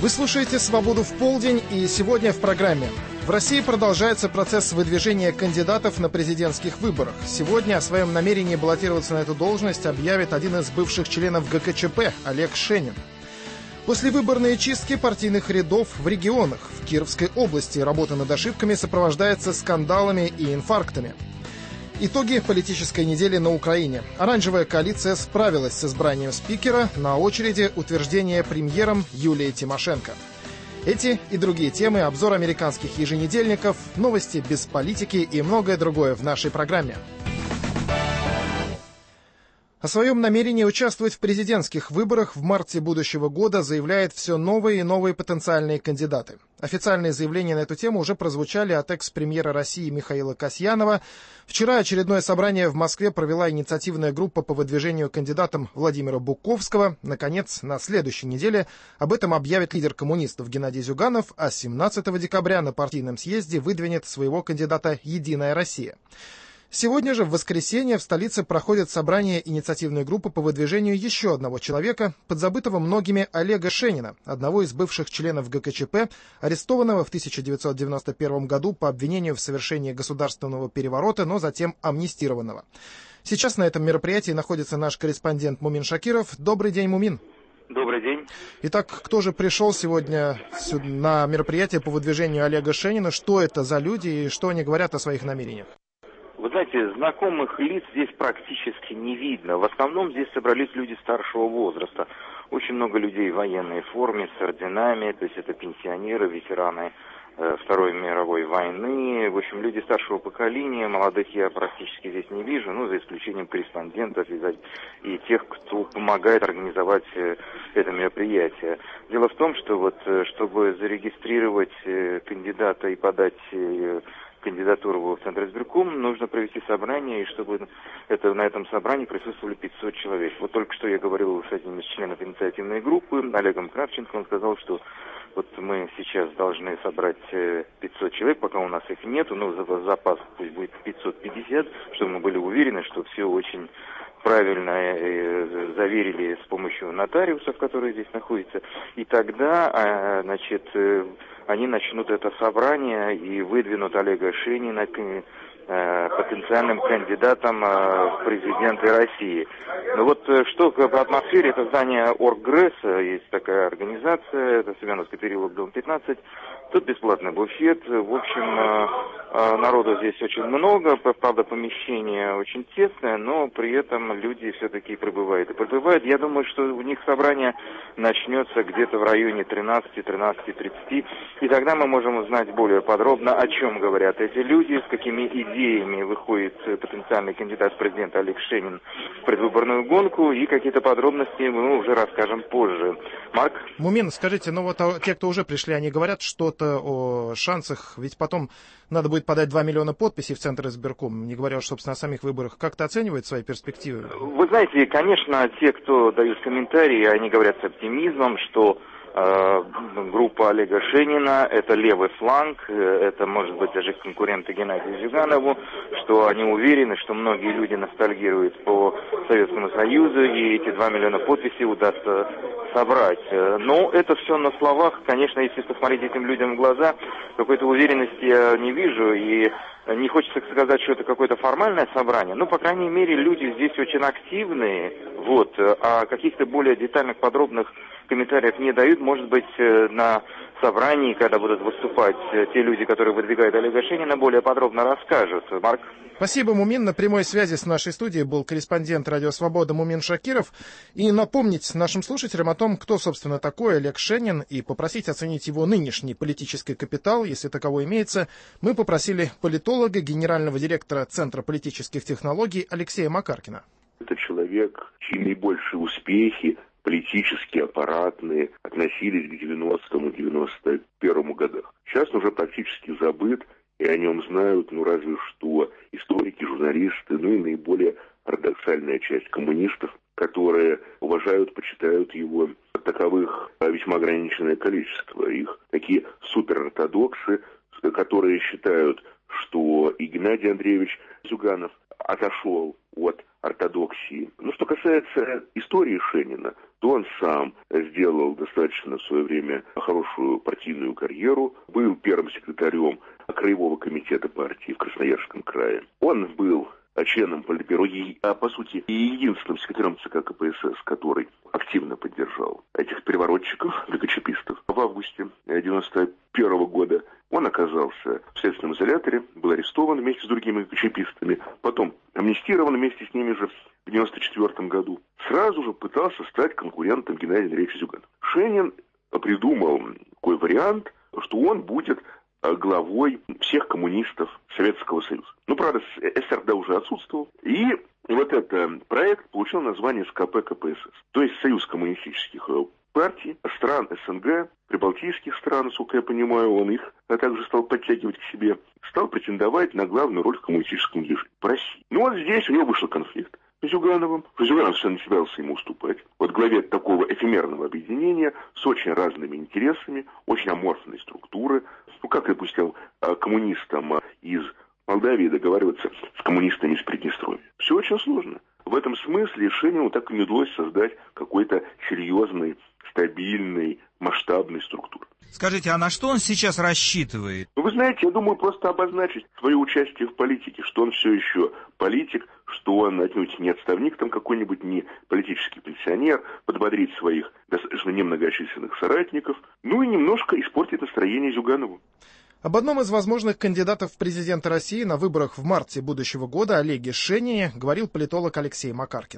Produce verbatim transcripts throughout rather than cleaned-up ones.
Вы слушаете «Свободу в полдень», и сегодня в программе. В России продолжается процесс выдвижения кандидатов на президентских выборах. Сегодня о своем намерении баллотироваться на эту должность объявит один из бывших членов ГКЧП Олег Шенин. Послевыборные чистки партийных рядов в регионах. В Кировской области работа над ошибками сопровождается скандалами и инфарктами. Итоги политической недели на Украине. Оранжевая коалиция справилась с избранием спикера. На очереди утверждение премьером Юлии Тимошенко. Эти и другие темы, обзор американских еженедельников, новости без политики и многое другое в нашей программе. О своем намерении участвовать в президентских выборах в марте будущего года заявляют все новые и новые потенциальные кандидаты. Официальные заявления на эту тему уже прозвучали от экс-премьера России Михаила Касьянова. Вчера очередное собрание в Москве провела инициативная группа по выдвижению кандидатом Владимира Буковского. Наконец, на следующей неделе об этом объявит лидер коммунистов Геннадий Зюганов, а семнадцатого декабря на партийном съезде выдвинет своего кандидата «Единая Россия». Сегодня же, в воскресенье, в столице проходит собрание инициативной группы по выдвижению еще одного человека, подзабытого многими Олега Шенина, одного из бывших членов ГКЧП, арестованного в тысяча девятьсот девяносто первом году по обвинению в совершении государственного переворота, но затем амнистированного. Сейчас на этом мероприятии находится наш корреспондент Мумин Шакиров. Добрый день, Мумин. Добрый день. Итак, кто же пришел сегодня на мероприятие по выдвижению Олега Шенина? Что это за люди и что они говорят о своих намерениях? Вы знаете, знакомых лиц здесь практически не видно. В основном здесь собрались люди старшего возраста. Очень много людей в военной форме, с орденами, то есть это пенсионеры, ветераны э, Второй мировой войны. В общем, люди старшего поколения, молодых я практически здесь не вижу, ну, за исключением корреспондентов и, и тех, кто помогает организовать э, это мероприятие. Дело в том, что вот, э, чтобы зарегистрировать э, кандидата и подать э, кандидатуру в Центр избирком, нужно провести собрание, и чтобы это, на этом собрании присутствовали пятьсот человек. Вот только что я говорил с одним из членов инициативной группы, Олегом Кравченко, он сказал, что вот мы сейчас должны собрать пятьсот человек, пока у нас их нету, но запас пусть будет пятьсот пятьдесят, чтобы мы были уверены, что все очень правильно заверили с помощью нотариусов, которые здесь находятся, и тогда, значит, они начнут это собрание и выдвинут Олега Шенина потенциальным кандидатом в президенты России. Ну вот что по атмосфере, это здание Оргресса, есть такая организация, это Семеновский переулок, дом пятнадцать, тут бесплатный буфет, в общем, народу здесь очень много, правда, помещение очень тесное, но при этом люди все-таки прибывают и прибывают. Я думаю, что у них собрание начнется где-то в районе тринадцати-тринадцати тридцати, и тогда мы можем узнать более подробно, о чем говорят эти люди, с какими идеями выходит потенциальный кандидат в президента Олег Шенин в предвыборную гонку, и какие-то подробности мы уже расскажем позже. Марк? Мумин, скажите, ну вот а те, кто уже пришли, они говорят что-то о шансах, ведь потом надо будет подать два миллиона подписей в Центр избирком, не говоря уж, собственно, о самих выборах. Как-то оценивают свои перспективы? Вы знаете, конечно, те, кто дают комментарии, они говорят с оптимизмом, что э, группа Олега Шенина — это левый фланг, это, может быть, даже конкуренты Геннадию Зюганову, что они уверены, что многие люди ностальгируют по Советскому Союзу, и эти два миллиона подписей удастся собрать. Но это все на словах. Конечно, если посмотреть этим людям в глаза, какой-то уверенности я не вижу, и не хочется сказать, что это какое-то формальное собрание, но, по крайней мере, люди здесь очень активные, вот, а каких-то более детальных, подробных комментариев не дают. Может быть, на собрании, когда будут выступать те люди, которые выдвигают Олега Шенина, более подробно расскажут. Марк? Спасибо, Мумин. На прямой связи с нашей студией был корреспондент «Радио Свобода» Мумин Шакиров. И напомнить нашим слушателям о том, кто, собственно, такой Олег Шенин, и попросить оценить его нынешний политический капитал, если таковой имеется, мы попросили политолога, генерального директора Центра политических технологий Алексея Макаркина. Это человек, чьи наибольшие успехи политические, аппаратные, относились к девяностому — девяносто первому годах. Сейчас он уже практически забыт, и о нем знают, ну, разве что историки, журналисты, ну и наиболее ортодоксальная часть коммунистов, которые уважают, почитают его. Таковых весьма ограниченное количество. Их такие суперортодоксы, которые считают, что и Геннадий Андреевич Зюганов отошел от ортодоксии. Но что касается истории Шенина, то он сам сделал достаточно в свое время хорошую партийную карьеру, был первым секретарем Краевого комитета партии в Красноярском крае. Он был членом Политбюро, а по сути и единственным секретарем ЦК КПСС, который активно поддержал этих переворотчиков, ГКЧПистов. В августе девяносто первого года он оказался в следственном изоляторе, был арестован вместе с другими ГКЧПистами, потом амнистирован вместе с ними же в девяносто четвертом году. Сразу же пытался стать конкурентом Геннадия Андреевича Зюганова. Шенин придумал такой вариант, что он будет главой всех коммунистов Советского Союза. Ну, правда, СССР тогда уже отсутствовал. И вот этот проект получил название СКП КПСС, то есть Союз коммунистических партий стран СНГ, прибалтийских стран, насколько я понимаю, он их а также стал подтягивать к себе, стал претендовать на главную роль в коммунистическом движении в России. Ну, вот здесь у него вышел конфликт с Зюгановым. Зюганов совершенно не собирался ему уступать. Вот главе такого эфемерного объединения с очень разными интересами, очень аморфной структуры. Ну, как, допустим, коммунистам из Молдавии договариваться с коммунистами из Приднестровья. Все очень сложно. В этом смысле Шенину так и не удалось создать какой-то серьезный, стабильный, масштабной структуры. Скажите, а на что он сейчас рассчитывает? Ну, вы знаете, я думаю, просто обозначить свое участие в политике, что он все еще политик, что он отнюдь не отставник там какой-нибудь, не политический пенсионер, подбодрить своих достаточно немногочисленных соратников, ну и немножко испортить настроение Зюганову. Об одном из возможных кандидатов в президенты России на выборах в марте будущего года, Олеге Шенине, говорил политолог Алексей Макаркин.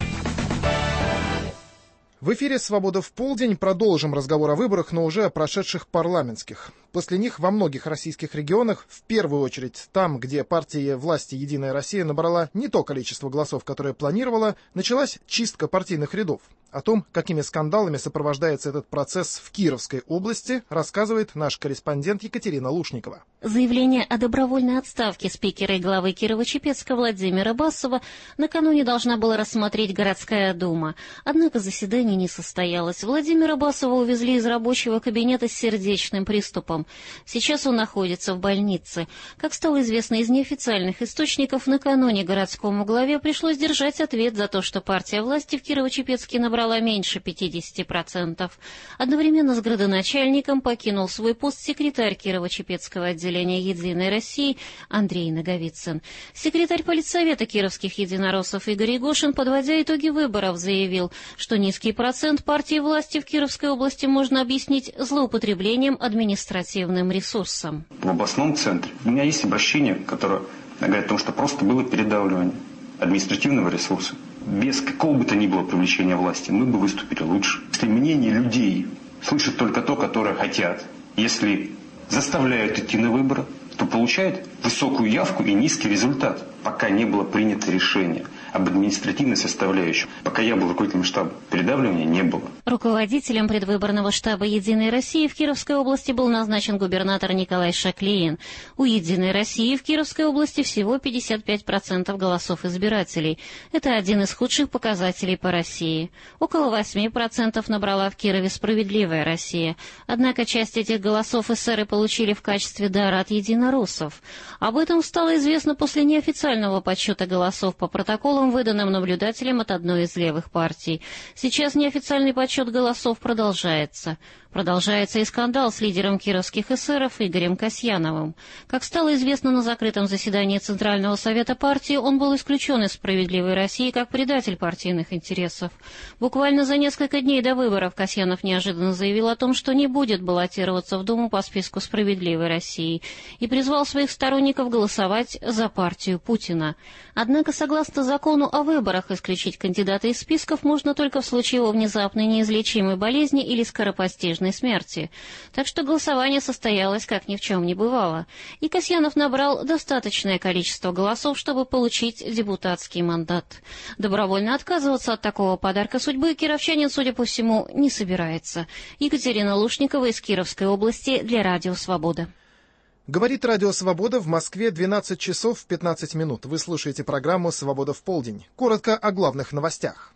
В эфире «Свобода в полдень». Продолжим разговор о выборах, но уже о прошедших парламентских. После них во многих российских регионах, в первую очередь там, где партия власти «Единая Россия» набрала не то количество голосов, которое планировала, началась чистка партийных рядов. О том, какими скандалами сопровождается этот процесс в Кировской области, рассказывает наш корреспондент Екатерина Лушникова. Заявление о добровольной отставке спикера и главы Кирово-Чепецка Владимира Басова накануне должна была рассмотреть городская дума. Однако заседание не состоялось. Владимира Басова увезли из рабочего кабинета с сердечным приступом. Сейчас он находится в больнице. Как стало известно из неофициальных источников, накануне городскому главе пришлось держать ответ за то, что партия власти в Кирово-Чепецке набрала меньше пятидесяти процентов. Одновременно с градоначальником покинул свой пост секретарь Кирово-Чепецкого отделения «Единой России» Андрей Наговицын. Секретарь политсовета кировских единороссов Игорь Егошин, подводя итоги выборов, заявил, что низкий процент партии власти в Кировской области можно объяснить злоупотреблением административным ресурсом. В областном центре у меня есть обращение, которое говорит о том, что просто было передавливание административного ресурса. Без какого бы то ни было привлечения власти мы бы выступили лучше. Если мнение людей слышат только то, которое хотят, если заставляют идти на выборы, то получают высокую явку и низкий результат, пока не было принято решение об административной составляющей. Пока я был руководителем штаба, передавливания не было. Руководителем предвыборного штаба «Единой России» в Кировской области был назначен губернатор Николай Шаклеин. У «Единой России» в Кировской области всего пятьдесят пять процентов голосов избирателей. Это один из худших показателей по России. Около восемь процентов набрала в Кирове «Справедливая Россия». Однако часть этих голосов эсеры получили в качестве дара от единороссов. Об этом стало известно после неофициального подсчета голосов по протоколам, выданным наблюдателем от одной из левых партий. Сейчас неофициальный подсчет голосов продолжается. Продолжается и скандал с лидером кировских эсеров Игорем Касьяновым. Как стало известно на закрытом заседании Центрального совета партии, он был исключен из «Справедливой России» как предатель партийных интересов. Буквально за несколько дней до выборов Касьянов неожиданно заявил о том, что не будет баллотироваться в Думу по списку «Справедливой России» и призвал своих сторонников голосовать за партию Путина. Однако, согласно закону о выборах, исключить кандидата из списков можно только в случае его внезапной неизлечимой болезни или скоропостижной смерти. Так что голосование состоялось, как ни в чем не бывало. И Касьянов набрал достаточное количество голосов, чтобы получить депутатский мандат. Добровольно отказываться от такого подарка судьбы кировчанин, судя по всему, не собирается. Екатерина Лушникова из Кировской области для Радио Свобода. Говорит Радио Свобода, в Москве двенадцать часов пятнадцать минут. Вы слушаете программу «Свобода в полдень». Коротко о главных новостях.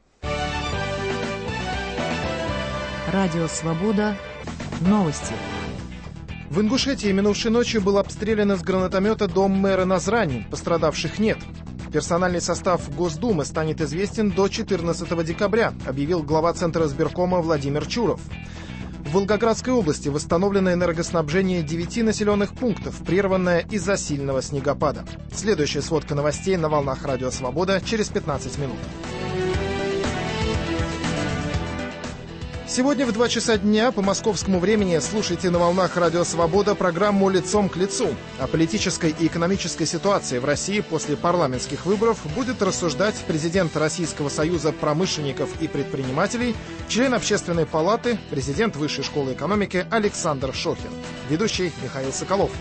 Радио Свобода. Новости. В Ингушетии минувшей ночью был обстрелян из гранатомета дом мэра Назрани. Пострадавших нет. Персональный состав Госдумы станет известен до четырнадцатого декабря, объявил глава Центра избиркома Владимир Чуров. В Волгоградской области восстановлено энергоснабжение девяти населенных пунктов, прерванное из-за сильного снегопада. Следующая сводка новостей на волнах Радио Свобода через пятнадцать минут. Сегодня в два часа дня по московскому времени слушайте на волнах Радио Свобода программу «Лицом к лицу». О политической и экономической ситуации в России после парламентских выборов будет рассуждать президент Российского союза промышленников и предпринимателей, член Общественной палаты, президент Высшей школы экономики Александр Шохин. Ведущий Михаил Соколов.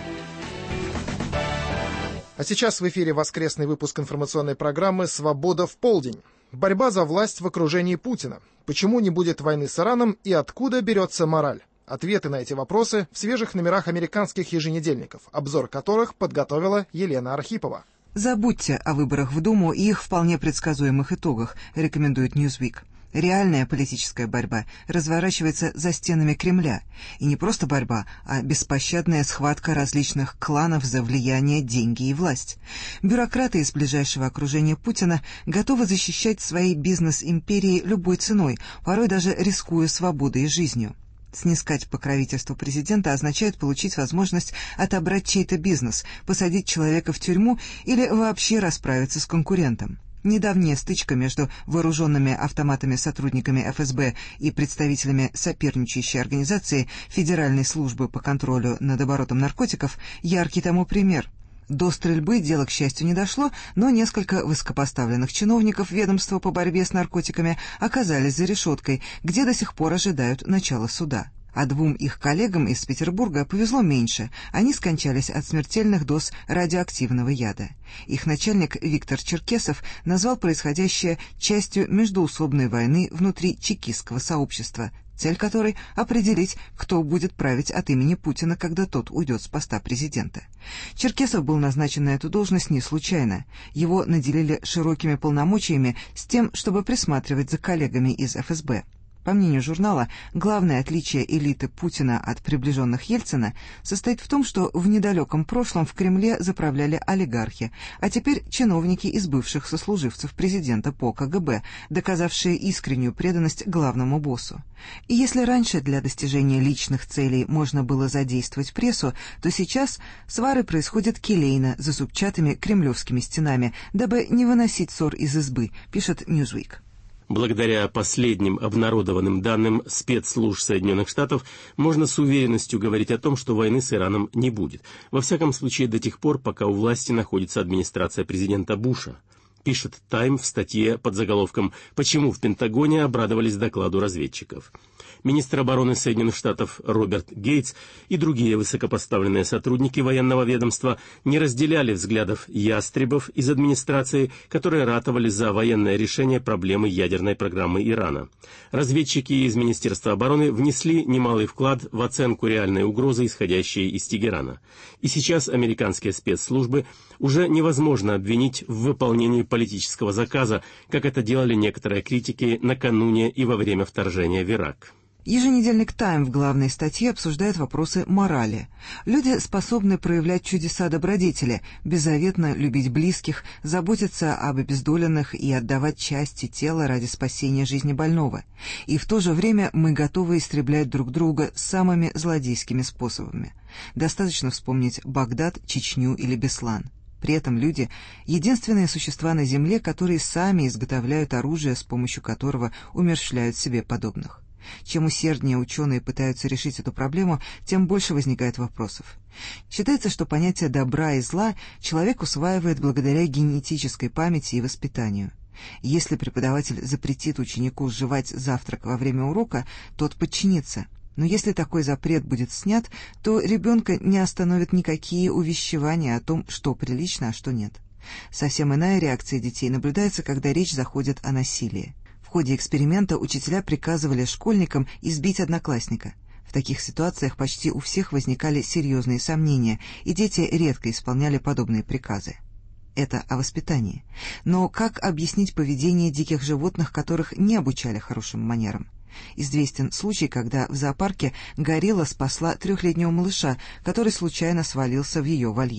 А сейчас в эфире воскресный выпуск информационной программы «Свобода в полдень». Борьба за власть в окружении Путина. Почему не будет войны с Ираном и откуда берется мораль? Ответы на эти вопросы в свежих номерах американских еженедельников, обзор которых подготовила Елена Архипова. Забудьте о выборах в Думу и их вполне предсказуемых итогах, рекомендует Newsweek. Реальная политическая борьба разворачивается за стенами Кремля. И не просто борьба, а беспощадная схватка различных кланов за влияние, деньги и власть. Бюрократы из ближайшего окружения Путина готовы защищать свои бизнес-империи любой ценой, порой даже рискуя свободой и жизнью. Снискать покровительство президента означает получить возможность отобрать чей-то бизнес, посадить человека в тюрьму или вообще расправиться с конкурентом. Недавняя стычка между вооруженными автоматами сотрудниками эф эс бэ и представителями соперничающей организации Федеральной службы по контролю над оборотом наркотиков – яркий тому пример. До стрельбы дело, к счастью, не дошло, но несколько высокопоставленных чиновников ведомства по борьбе с наркотиками оказались за решеткой, где до сих пор ожидают начала суда. А двум их коллегам из Петербурга повезло меньше. Они скончались от смертельных доз радиоактивного яда. Их начальник Виктор Черкесов назвал происходящее частью междоусобной войны внутри чекистского сообщества, цель которой — определить, кто будет править от имени Путина, когда тот уйдет с поста президента. Черкесов был назначен на эту должность не случайно. Его наделили широкими полномочиями с тем, чтобы присматривать за коллегами из эф эс бэ. По мнению журнала, главное отличие элиты Путина от приближенных Ельцина состоит в том, что в недалеком прошлом в Кремле заправляли олигархи, а теперь чиновники из бывших сослуживцев президента по ка гэ бэ, доказавшие искреннюю преданность главному боссу. И если раньше для достижения личных целей можно было задействовать прессу, то сейчас свары происходят келейно за зубчатыми кремлевскими стенами, дабы не выносить ссор из избы, пишет Newsweek. Благодаря последним обнародованным данным спецслужб Соединенных Штатов можно с уверенностью говорить о том, что войны с Ираном не будет. Во всяком случае, до тех пор, пока у власти находится администрация президента Буша. Пишет «Тайм» в статье под заголовком «Почему в Пентагоне обрадовались докладу разведчиков». Министр обороны Соединенных Штатов Роберт Гейтс и другие высокопоставленные сотрудники военного ведомства не разделяли взглядов ястребов из администрации, которые ратовали за военное решение проблемы ядерной программы Ирана. Разведчики из Министерства обороны внесли немалый вклад в оценку реальной угрозы, исходящей из Тегерана. И сейчас американские спецслужбы уже невозможно обвинить в выполнении политического заказа, как это делали некоторые критики накануне и во время вторжения в Ирак. Еженедельник «Тайм» в главной статье обсуждает вопросы морали. Люди способны проявлять чудеса добродетели, беззаветно любить близких, заботиться об обездоленных и отдавать части тела ради спасения жизни больного. И в то же время мы готовы истреблять друг друга самыми злодейскими способами. Достаточно вспомнить Багдад, Чечню или Беслан. При этом люди — единственные существа на Земле, которые сами изготовляют оружие, с помощью которого умерщвляют себе подобных. Чем усерднее ученые пытаются решить эту проблему, тем больше возникает вопросов. Считается, что понятие добра и зла человек усваивает благодаря генетической памяти и воспитанию. Если преподаватель запретит ученику жевать завтрак во время урока, тот подчинится. Но если такой запрет будет снят, то ребенка не остановят никакие увещевания о том, что прилично, а что нет. Совсем иная реакция детей наблюдается, когда речь заходит о насилии. В ходе эксперимента учителя приказывали школьникам избить одноклассника. В таких ситуациях почти у всех возникали серьезные сомнения, и дети редко исполняли подобные приказы. Это о воспитании. Но как объяснить поведение диких животных, которых не обучали хорошим манерам? Известен случай, когда в зоопарке горилла спасла трехлетнего малыша, который случайно свалился в ее вольер.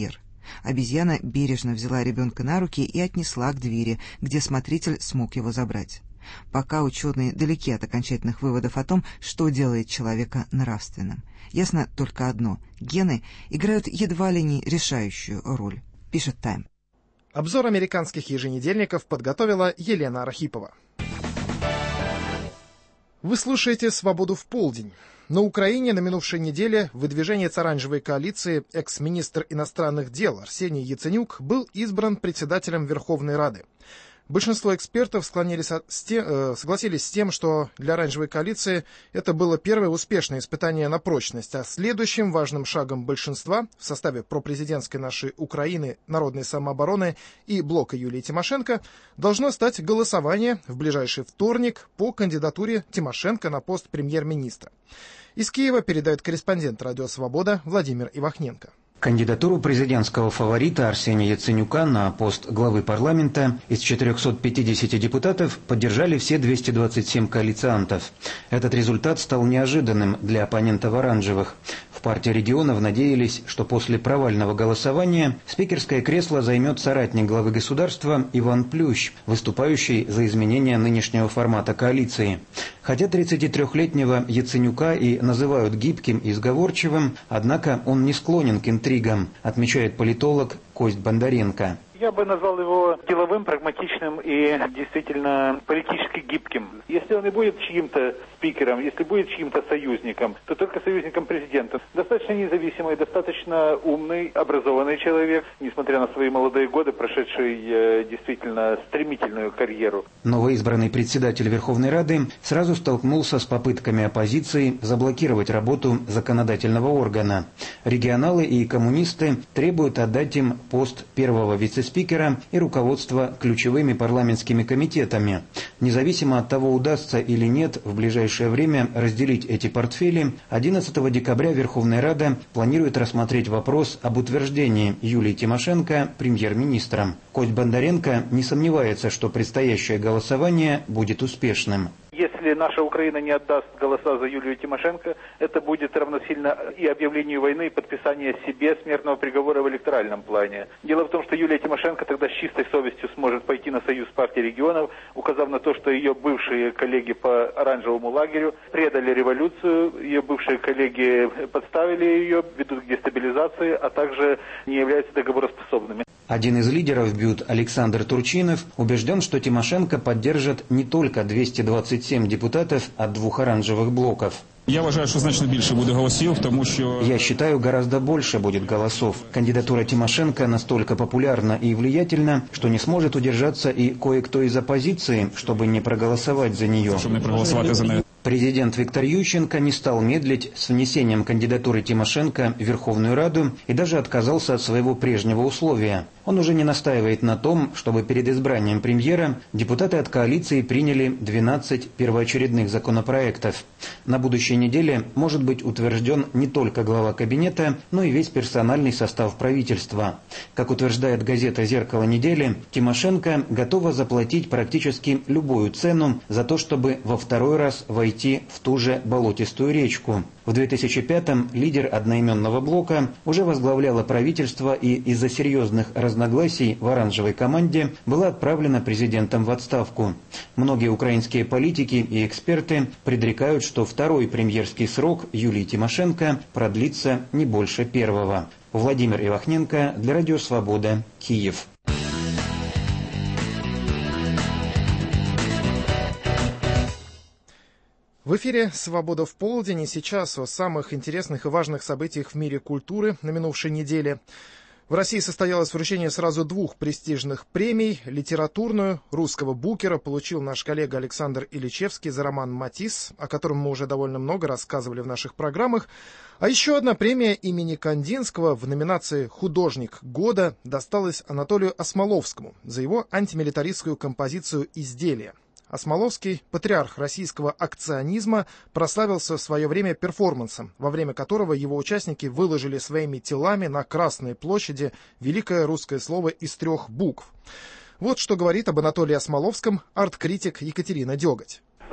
Обезьяна бережно взяла ребенка на руки и отнесла к двери, где смотритель смог его забрать. Пока ученые далеки от окончательных выводов о том, что делает человека нравственным. Ясно только одно – гены играют едва ли не решающую роль, пишет Time. Обзор американских еженедельников подготовила Елена Архипова. Вы слушаете «Свободу в полдень». На Украине на минувшей неделе выдвиженец оранжевой коалиции экс-министр иностранных дел Арсений Яценюк был избран председателем Верховной Рады. Большинство экспертов склонились от, с те, э, согласились с тем, что для оранжевой коалиции это было первое успешное испытание на прочность, а следующим важным шагом большинства в составе пропрезидентской нашей Украины, Народной самообороны и блока Юлии Тимошенко должно стать голосование в ближайший вторник по кандидатуре Тимошенко на пост премьер-министра. Из Киева передает корреспондент «Радио Свобода» Владимир Ивахненко. Кандидатуру президентского фаворита Арсения Яценюка на пост главы парламента из четырехсот пятидесяти депутатов поддержали все двести двадцать семь коалициантов. Этот результат стал неожиданным для оппонентов оранжевых. В партии регионов надеялись, что после провального голосования спикерское кресло займет соратник главы государства Иван Плющ, выступающий за изменение нынешнего формата коалиции. Хотя тридцатитрёхлетнего Яценюка и называют гибким и сговорчивым, однако он не склонен к интригам, отмечает политолог Кость Бондаренко. Я бы назвал его деловым, прагматичным и действительно политически гибким. Если он и будет чьим-то спикером, если будет чьим-то союзником, то только союзником президента. Достаточно независимый, достаточно умный, образованный человек, несмотря на свои молодые годы, прошедший э, действительно стремительную карьеру. Новоизбранный председатель Верховной Рады сразу столкнулся с попытками оппозиции заблокировать работу законодательного органа. Регионалы и коммунисты требуют отдать им пост первого вице-спикера спикера и руководство ключевыми парламентскими комитетами. Независимо от того, удастся или нет в ближайшее время разделить эти портфели, одиннадцатого декабря Верховная Рада планирует рассмотреть вопрос об утверждении Юлии Тимошенко премьер-министром. Кость Бондаренко не сомневается, что предстоящее голосование будет успешным. Если наша Украина не отдаст голоса за Юлию Тимошенко, это будет равносильно и объявлению войны, и подписанию себе смертного приговора в электоральном плане. Дело в том, что Юлия Тимошенко тогда с чистой совестью сможет пойти на союз партий регионов, указав на то, что ее бывшие коллеги по оранжевому лагерю предали революцию, ее бывшие коллеги подставили ее, ведут к дестабилизации, а также не являются договороспособными. Один из лидеров БЮТ, Александр Турчинов, убежден, что Тимошенко поддержит не только двести двадцать семь депутатов от двух оранжевых блоков. Я вважаю, що значно більше буде голосів, тому що... Я считаю, гораздо больше будет голосов. Кандидатура Тимошенко настолько популярна и влиятельна, что не сможет удержаться и кое-кто из оппозиции, чтобы не проголосовать за нее. Щоб не проголосувати за неї. Президент Виктор Ющенко не стал медлить с внесением кандидатуры Тимошенко в Верховную Раду и даже отказался от своего прежнего условия. Он уже не настаивает на том, чтобы перед избранием премьера депутаты от коалиции приняли двенадцать первоочередных законопроектов. На будущей неделе может быть утвержден не только глава кабинета, но и весь персональный состав правительства. Как утверждает газета «Зеркало недели», Тимошенко готова заплатить практически любую цену за то, чтобы во второй раз войти в ту же болотистую речку. В две тысячи пятом лидер одноименного блока уже возглавляла правительство и из-за серьезных разногласий в оранжевой команде была отправлена президентом в отставку. Многие украинские политики и эксперты предрекают, что второй премьерский срок Юлии Тимошенко продлится не больше первого. Владимир Ивахненко для Радио Свобода, Киев. В эфире «Свобода в полдень» и сейчас о самых интересных и важных событиях в мире культуры на минувшей неделе. В России состоялось вручение сразу двух престижных премий. Литературную русского букера получил наш коллега Александр Ильичевский за роман «Матисс», о котором мы уже довольно много рассказывали в наших программах. А еще одна премия имени Кандинского в номинации «Художник года» досталась Анатолию Осмоловскому за его антимилитаристскую композицию «Изделие». Осмоловский, патриарх российского акционизма, прославился в свое время перформансом, во время которого его участники выложили своими телами на Красной площади великое русское слово из трех букв. Вот что говорит об Анатолии Осмоловском арт-критик Екатерина Деготь. Ну, когда это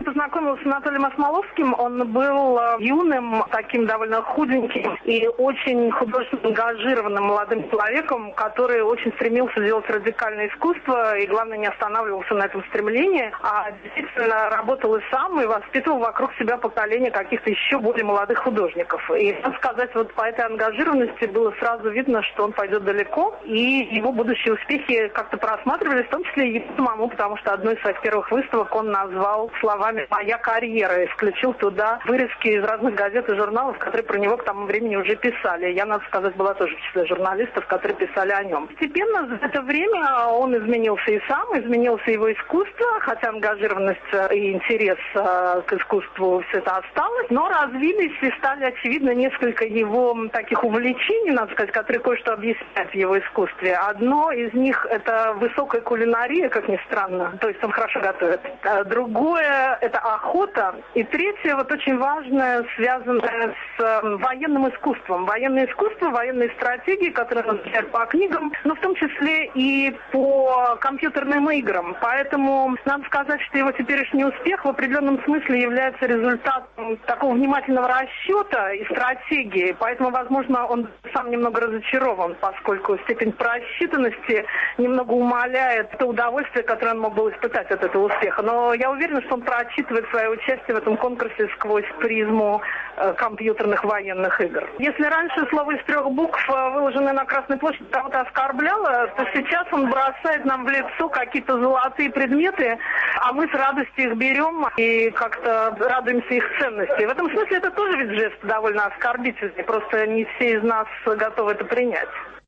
познакомилась с Анатолием Осмоловским. Он был юным, таким довольно худеньким и очень художественно ангажированным молодым человеком, который очень стремился делать радикальное искусство и, главное, не останавливался на этом стремлении, а действительно работал и сам, и воспитывал вокруг себя поколение каких-то еще более молодых художников. И, надо сказать, вот по этой ангажированности было сразу видно, что он пойдет далеко, и его будущие успехи как-то просматривались, в том числе и ему самому, потому что одну из своих первых выставок он назвал словами «Моя карьера» и включил туда вырезки из разных газет и журналов, которые про него к тому времени уже писали. Я, надо сказать, была тоже в числе журналистов, которые писали о нем. Постепенно за это время он изменился и сам, изменился его искусство, хотя ангажированность и интерес к искусству все это осталось, но развились и стали очевидно несколько его таких увлечений, надо сказать, которые кое-что объясняют в его искусстве. Одно из них – это высокая кулинария, как ни странно, то есть он хорошо готовит. Другое – это охота. И третье, вот очень важное, связанное с военным искусством. Военное искусство, военные стратегии, которые он изучает по книгам, но в том числе и по компьютерным играм. Поэтому надо сказать, что его теперешний успех в определенном смысле является результатом такого внимательного расчета и стратегии. Поэтому, возможно, он сам немного разочарован, поскольку степень просчитанности немного умаляет то удовольствие, которое он мог бы испытать от этого успеха. Но я уверена, что он прочитывает свое участие в этом конкурсе сквозь призму э, компьютерных военных игр. Если раньше слово из трех букв, выложенное на Красной площади, кого-то оскорбляло, то сейчас он бросает нам в лицо какие-то золотые предметы, а мы с радостью их берем и как-то радуемся их ценности. В этом смысле это тоже ведь жест довольно оскорбительный, просто не все из нас готовы это принять.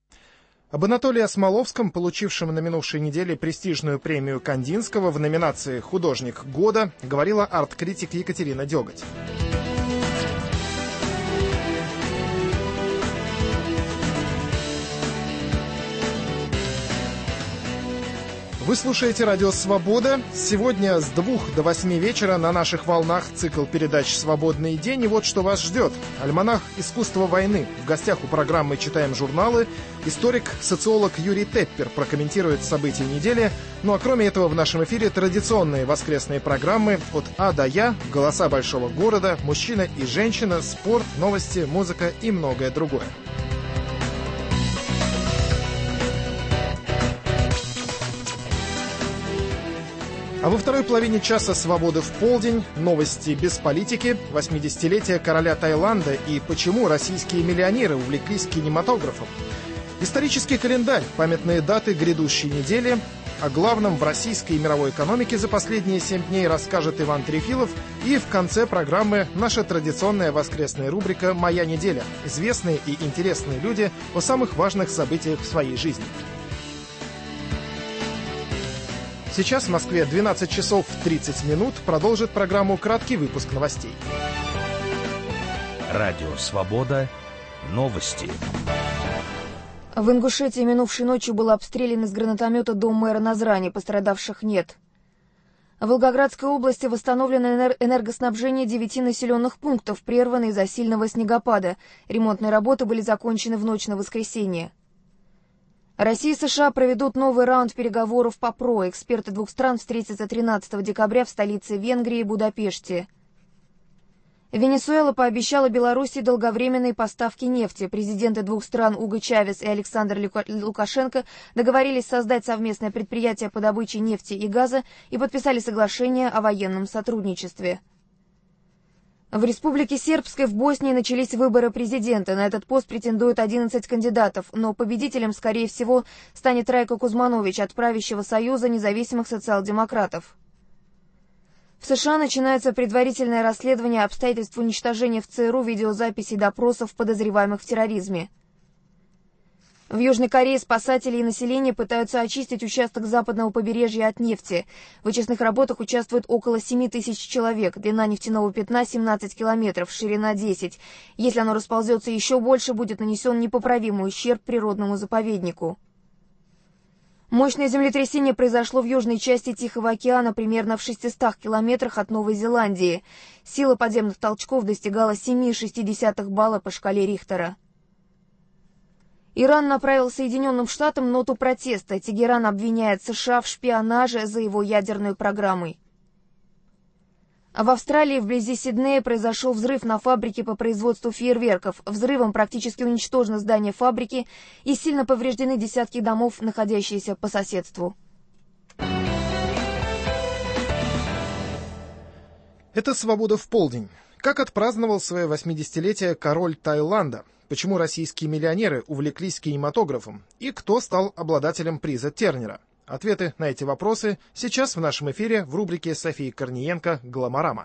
Об Анатолии Осмоловском, получившем на минувшей неделе престижную премию Кандинского в номинации «Художник года», говорила арт-критик Екатерина Деготь. Вы слушаете радио «Свобода». Сегодня с двух до восьми вечера на наших волнах цикл передач «Свободный день». И вот что вас ждет. Альманах «Искусство войны». В гостях у программы «Читаем журналы» историк-социолог Юрий Теппер прокомментирует события недели. Ну а кроме этого в нашем эфире традиционные воскресные программы от А до Я, «Голоса большого города», «Мужчина и женщина», «Спорт», «Новости», «Музыка» и многое другое. А во второй половине часа «Свободы в полдень», новости без политики, восьмидесятилетие короля Таиланда и почему российские миллионеры увлеклись кинематографом. Исторический календарь, памятные даты грядущей недели. О главном в российской и мировой экономике за последние семь дней расскажет Иван Трефилов. И в конце программы наша традиционная воскресная рубрика «Моя неделя». Известные и интересные люди о самых важных событиях в своей жизни. Сейчас в Москве двенадцать часов тридцать минут. Продолжит программу краткий выпуск новостей. Радио «Свобода». Новости. В Ингушетии минувшей ночью был обстрелян из гранатомета дом мэра Назрани. Пострадавших нет. В Волгоградской области восстановлено энергоснабжение девяти населенных пунктов, прервано из-за сильного снегопада. Ремонтные работы были закончены в ночь на воскресенье. Россия и США проведут новый раунд переговоров по ПРО. Эксперты двух стран встретятся тринадцатого декабря в столице Венгрии, Будапеште. Венесуэла пообещала Беларуси долговременные поставки нефти. Президенты двух стран Уго Чавес и Александр Лукашенко договорились создать совместное предприятие по добыче нефти и газа и подписали соглашение о военном сотрудничестве. В Республике Сербской в Боснии начались выборы президента. На этот пост претендуют одиннадцать кандидатов, но победителем, скорее всего, станет Райко Кузманович от правящего Союза независимых социал-демократов. В США начинается предварительное расследование обстоятельств уничтожения в ЦРУ видеозаписей допросов подозреваемых в терроризме. В Южной Корее спасатели и население пытаются очистить участок западного побережья от нефти. В очистных работах участвует около семи тысяч человек. Длина нефтяного пятна семнадцать километров, ширина десять. Если оно расползется еще больше, будет нанесен непоправимый ущерб природному заповеднику. Мощное землетрясение произошло в южной части Тихого океана, примерно в шестистах километрах от Новой Зеландии. Сила подземных толчков достигала семь целых шесть десятых балла по шкале Рихтера. Иран направил Соединенным Штатам ноту протеста. Тегеран обвиняет США в шпионаже за его ядерной программой. А в Австралии вблизи Сиднея произошел взрыв на фабрике по производству фейерверков. Взрывом практически уничтожено здание фабрики и сильно повреждены десятки домов, находящиеся по соседству. Это «Свобода в полдень». Как отпраздновал свое восьмидесятилетие король Таиланда? Почему российские миллионеры увлеклись кинематографом? И кто стал обладателем приза Тернера? Ответы на эти вопросы сейчас в нашем эфире в рубрике Софии Корниенко «Гламорама».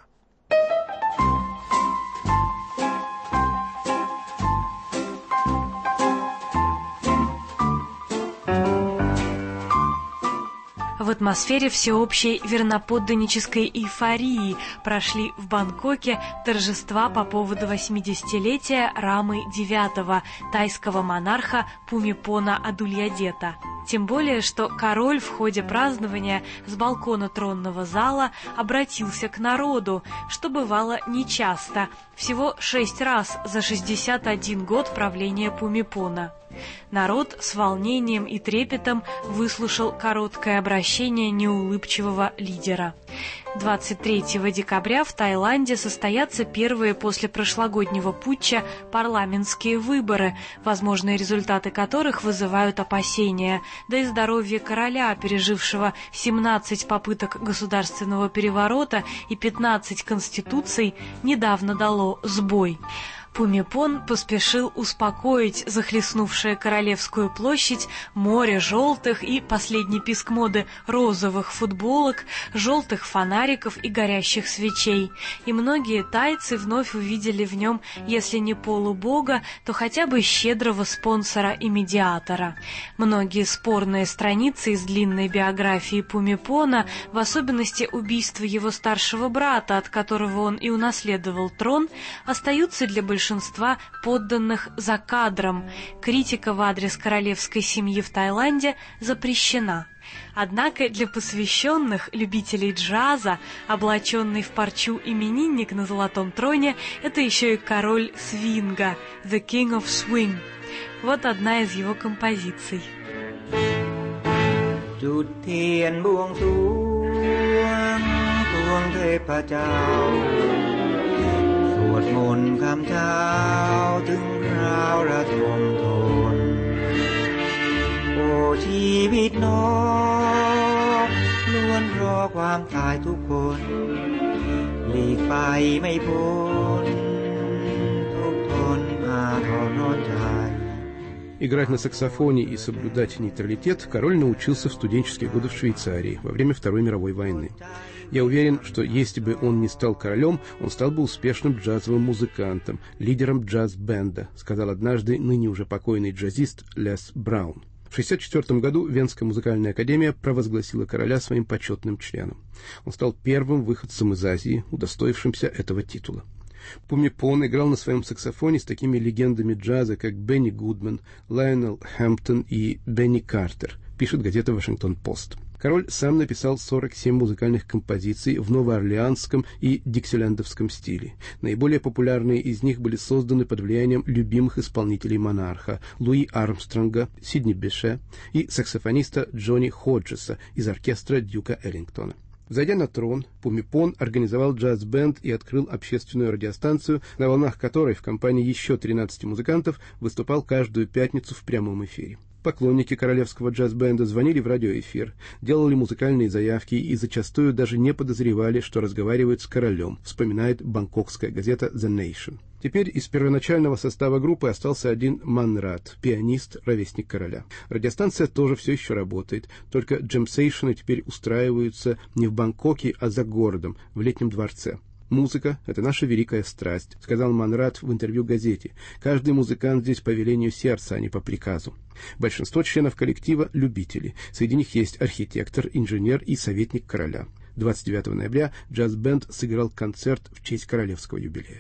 В атмосфере всеобщей верноподданнической эйфории прошли в Бангкоке торжества по поводу восьмидесятилетия Рамы девятого, тайского монарха Пумипона Адульядета. Тем более, что король в ходе празднования с балкона тронного зала обратился к народу, что бывало нечасто, всего шесть раз за шестьдесят один год правления Пумипона. Народ с волнением и трепетом выслушал короткое обращение неулыбчивого лидера. двадцать третьего декабря в Таиланде состоятся первые после прошлогоднего путча парламентские выборы, возможные результаты которых вызывают опасения, да и здоровье короля, пережившего семнадцать попыток государственного переворота и пятнадцать конституций, недавно дало сбой. Пумипон поспешил успокоить захлестнувшее Королевскую площадь море желтых и, последний писк моды, розовых футболок, желтых фонариков и горящих свечей. И многие тайцы вновь увидели в нем, если не полубога, то хотя бы щедрого спонсора и медиатора. Многие спорные страницы из длинной биографии Пумипона, в особенности убийство его старшего брата, от которого он и унаследовал трон, остаются для большинства большинства подданных за кадром. Критика в адрес королевской семьи в Таиланде запрещена. Однако для посвященных, любителей джаза, облаченный в парчу именинник на золотом троне, это еще и король свинга, The King of Swing. Вот одна из его композиций. สวดมนต์คำเช้าถึงคราวระทมทนโอ้ชีวิตน้องล้วนรอความตายทุกคนหลีกไปไม่พ้นทุกทนมาทรมาน Играть на саксофоне и соблюдать нейтралитет король научился в студенческие годы в Швейцарии во время Второй мировой войны. Я уверен, что если бы он не стал королем, он стал бы успешным джазовым музыкантом, лидером джаз-бенда, сказал однажды ныне уже покойный джазист Лес Браун. В шестьдесят четвёртом году Венская музыкальная академия провозгласила короля своим почетным членом. Он стал первым выходцем из Азии, удостоившимся этого титула. Пумипон играл на своем саксофоне с такими легендами джаза, как Бенни Гудман, Лайонел Хэмптон и Бенни Картер, пишет газета «Вашингтон-Пост». Король сам написал сорок семь музыкальных композиций в новоорлеанском и диксилендовском стиле. Наиболее популярные из них были созданы под влиянием любимых исполнителей монарха Луи Армстронга, Сидни Беше и саксофониста Джонни Ходжеса из оркестра Дюка Эллингтона. Взойдя на трон, Пумипон организовал джаз-бенд и открыл общественную радиостанцию, на волнах которой в компании еще тринадцати музыкантов выступал каждую пятницу в прямом эфире. Поклонники королевского джаз-бенда звонили в радиоэфир, делали музыкальные заявки и зачастую даже не подозревали, что разговаривают с королем, вспоминает бангкокская газета The Nation. Теперь из первоначального состава группы остался один Манрат, пианист, ровесник короля. Радиостанция тоже все еще работает, только джемсейшены теперь устраиваются не в Бангкоке, а за городом, в Летнем дворце. «Музыка — это наша великая страсть», — сказал Манрат в интервью газете. «Каждый музыкант здесь по велению сердца, а не по приказу». Большинство членов коллектива — любители. Среди них есть архитектор, инженер и советник короля. двадцать девятого ноября джаз-бенд сыграл концерт в честь королевского юбилея.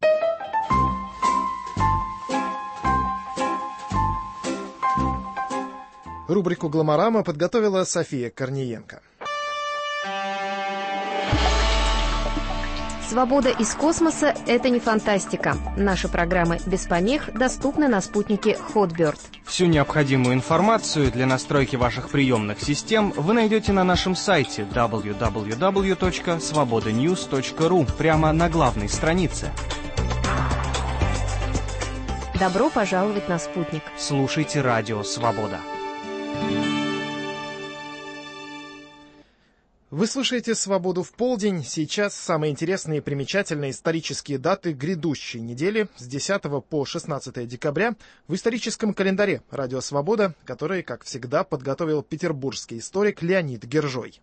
Рубрику «Гламорама» подготовила София Корниенко. Свобода из космоса – это не фантастика. Наши программы без помех доступны на спутнике Hotbird. Всю необходимую информацию для настройки ваших приемных систем вы найдете на нашем сайте дабл ю дабл ю дабл ю точка свобода ньюс точка ру прямо на главной странице. Добро пожаловать на спутник. Слушайте радио «Свобода». Вы слушаете «Свободу в полдень». Сейчас самые интересные и примечательные исторические даты грядущей недели с десятого по шестнадцатое декабря в историческом календаре «Радио Свобода», который, как всегда, подготовил петербургский историк Леонид Гержой.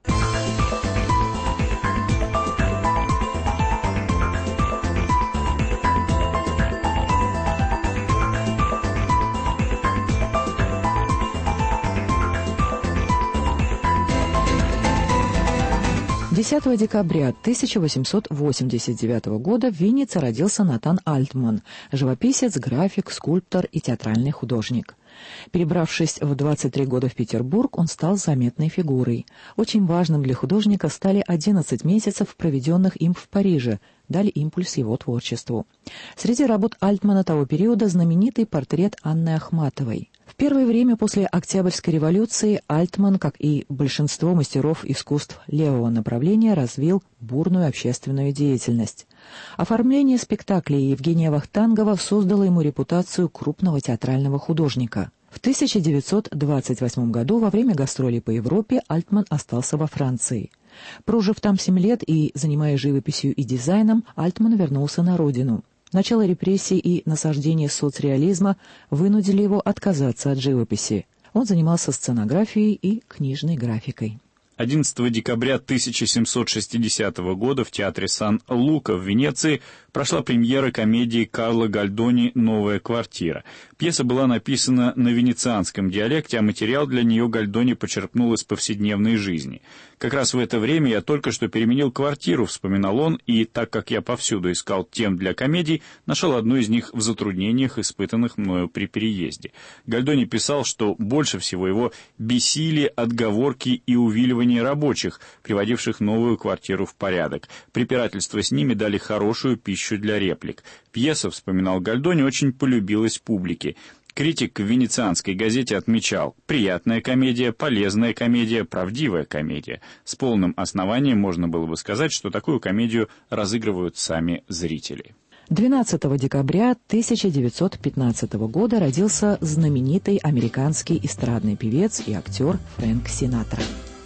десятого декабря тысяча восемьсот восемьдесят девятого года в Виннице родился Натан Альтман, живописец, график, скульптор и театральный художник. Перебравшись в двадцать три года в Петербург, он стал заметной фигурой. Очень важным для художника стали одиннадцать месяцев, проведенных им в Париже, дали импульс его творчеству. Среди работ Альтмана того периода знаменитый портрет Анны Ахматовой. В первое время после Октябрьской революции Альтман, как и большинство мастеров искусств левого направления, развил бурную общественную деятельность. Оформление спектаклей Евгения Вахтангова создало ему репутацию крупного театрального художника. В тысяча девятьсот двадцать восьмом году во время гастролей по Европе Альтман остался во Франции. Прожив там семь лет и занимаясь живописью и дизайном, Альтман вернулся на родину. Начало репрессий и насаждение соцреализма вынудили его отказаться от живописи. Он занимался сценографией и книжной графикой. одиннадцатого декабря тысяча семьсот шестидесятого года в театре Сан-Лука в Венеции прошла премьера комедии Карло Гальдони «Новая квартира». Пьеса была написана на венецианском диалекте, а материал для нее Гальдони почерпнул из повседневной жизни. «Как раз в это время я только что переменил квартиру», — вспоминал он, и, так как я повсюду искал тем для комедий, нашел одну из них в затруднениях, испытанных мною при переезде. Гальдони писал, что больше всего его бесили отговорки и увиливания рабочих, приводивших новую квартиру в порядок. Препирательства с ними дали хорошую пищу для реплик. Пьеса, вспоминал Гальдони, очень полюбилась публике. Критик в венецианской газете отмечал: приятная комедия, полезная комедия, правдивая комедия. С полным основанием можно было бы сказать, что такую комедию разыгрывают сами зрители. двенадцатого декабря тысяча девятьсот пятнадцатого года родился знаменитый американский эстрадный певец и актер Фрэнк Синатра.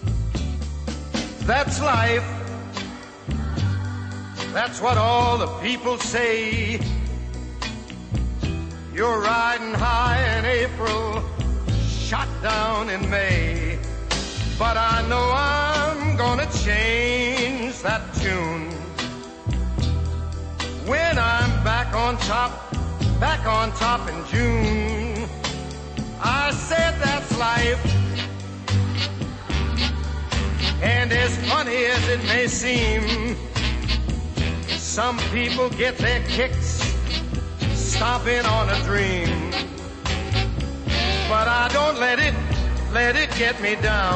That's life. That's what all the people say. You're riding high in April, shot down in May. But I know I'm gonna change that tune when I'm back on top, back on top in June. I said that's life. And as funny as it may seem, some people get their kicks stomping on a dream. But I don't let it, let it get me down.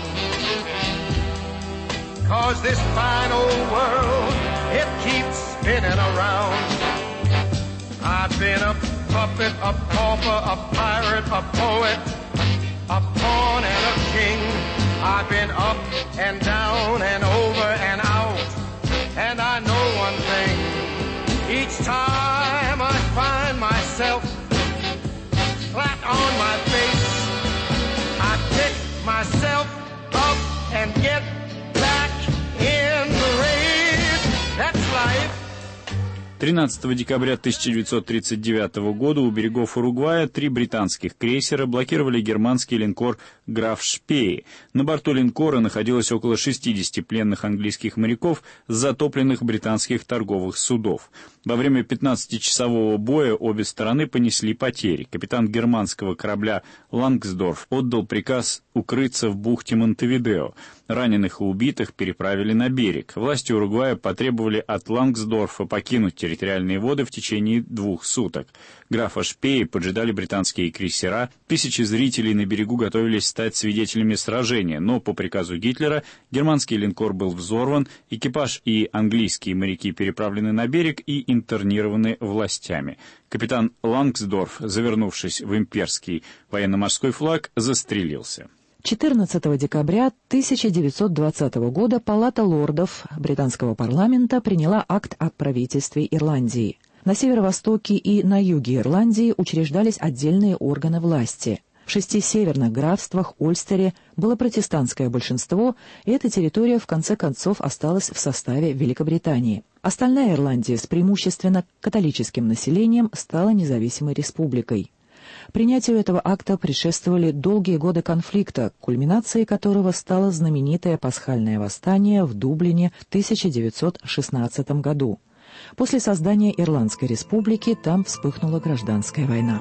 'Cause this fine old world, it keeps spinning around. I've been a puppet, a pauper, a pirate, a poet, a pawn and a king. I've been up and down and over and out. And I know one thing, each time I find myself flat on my face, I pick myself up and get back in the race. That's life. тринадцатого декабря тысяча девятьсот тридцать девятого года у берегов Уругвая три британских крейсера блокировали германский линкор «Граф Шпее». На борту линкора находилось около шестидесяти пленных английских моряков с затопленных британских торговых судов. Во время пятнадцатичасового боя обе стороны понесли потери. Капитан германского корабля «Лангсдорф» отдал приказ укрыться в бухте Монтевидео. Раненых и убитых переправили на берег. Власти Уругвая потребовали от Лангсдорфа покинуть территорию территориальные воды в течение двух суток. Графа Шпеи поджидали британские крейсера, тысячи зрителей на берегу готовились стать свидетелями сражения, но по приказу Гитлера германский линкор был взорван, экипаж и английские моряки переправлены на берег и интернированы властями. Капитан Лангсдорф, завернувшись в имперский военно-морской флаг, застрелился. четырнадцатого декабря тысяча девятьсот двадцатого года Палата лордов британского парламента приняла акт о правительстве Ирландии. На северо-востоке и на юге Ирландии учреждались отдельные органы власти. В шести северных графствах Ольстере было протестантское большинство, и эта территория в конце концов осталась в составе Великобритании. Остальная Ирландия с преимущественно католическим населением стала независимой республикой. Принятию этого акта предшествовали долгие годы конфликта, кульминацией которого стало знаменитое пасхальное восстание в Дублине в тысяча девятьсот шестнадцатом году. После создания Ирландской республики там вспыхнула гражданская война.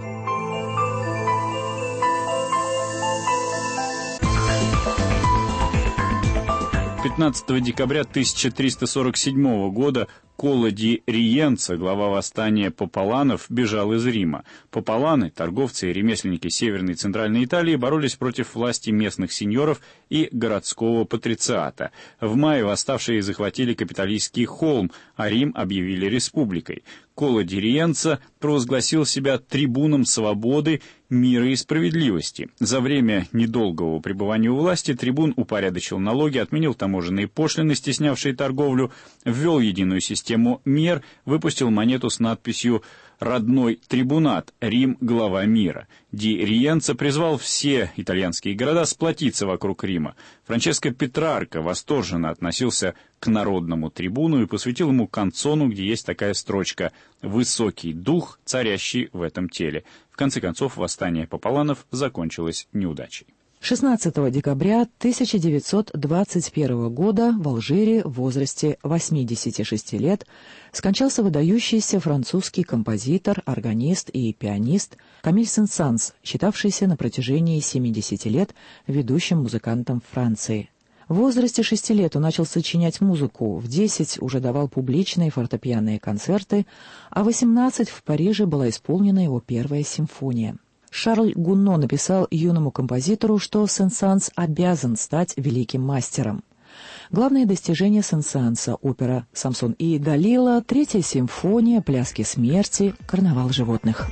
пятнадцатого декабря тысяча триста сорок седьмого года Коло ди Риенца, глава восстания Пополанов, бежал из Рима. Пополаны, торговцы и ремесленники Северной и Центральной Италии, боролись против власти местных сеньоров и городского патрициата. В мае восставшие захватили Капитолийский холм, а Рим объявили республикой. Коло ди Риенца провозгласил себя трибуном свободы, мира и справедливости. За время недолгого пребывания у власти трибун упорядочил налоги, отменил таможенные пошлины, стеснявшие торговлю, ввел единую систему мер, выпустил монету с надписью «Родной трибунат. Рим. Глава мира». Ди Риенца призвал все итальянские города сплотиться вокруг Рима. Франческо Петрарка восторженно относился к народному трибуну и посвятил ему канцону, где есть такая строчка «Высокий дух, царящий в этом теле». В конце концов, восстание Пополанов закончилось неудачей. шестнадцатого декабря тысяча девятьсот двадцать первого года в Алжире в возрасте восьмидесяти шести лет скончался выдающийся французский композитор, органист и пианист Камиль Сен-Санс, считавшийся на протяжении семидесяти лет ведущим музыкантом Франции. В возрасте шести лет он начал сочинять музыку, в десять уже давал публичные фортепианные концерты, а в восемнадцать в Париже была исполнена его первая симфония. Шарль Гунно написал юному композитору, что Сен-Санс обязан стать великим мастером. Главные достижения Сен-Санса — опера «Самсон и Далила», третья симфония, «Пляски смерти», «Карнавал животных».